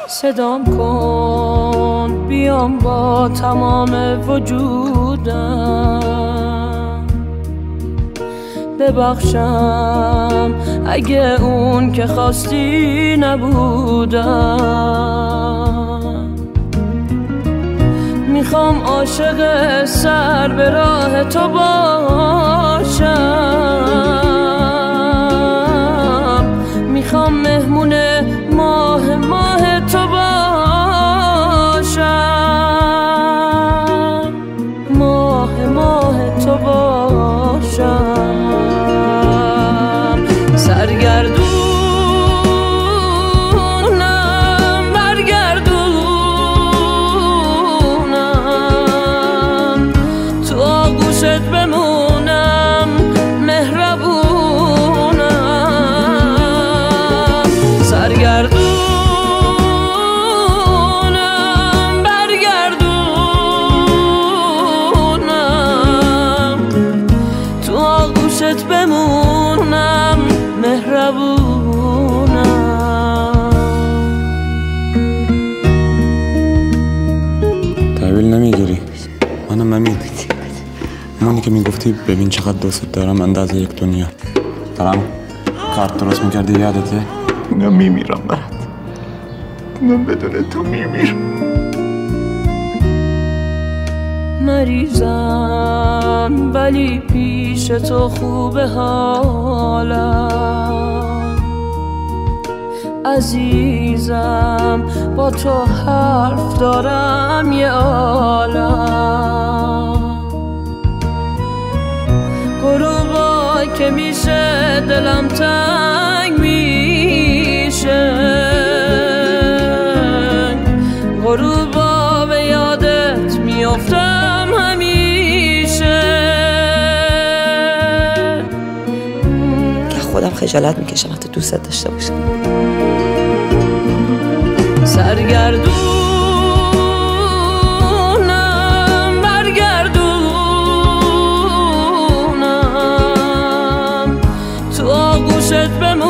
صدام کن بیام با تمام وجودم، ببخشم اگه اون که خواستی نبودم. میخوام عاشق سر به راه تو باشم، میخوام مهمون ماه تو باشم، ماه تو باشم. سرگردونم برگردونم، تو آغوشت بمونم مهربونم. سرگردونم بمونم مهربونم. تحویل نمیگیری؟ منم امید، همونی که میگفتی ببین چقدر دوست دارم اندازه یک دنیا. دارم کارت درست میکردی یادته؟ من میمیرم برات، من بدون تو میمیرم. مریضم ولی پیش تو خوبه حالم، عزیزم با تو حرف دارم یه عالم. غروبا که میشه دلم تنگ میشه، غروبا به یادت میافتم همیشه. که خودم خجالت میکشم حتی دوستت داشته باشم. سرگردونم برگردونم، تو آغوشت بمونم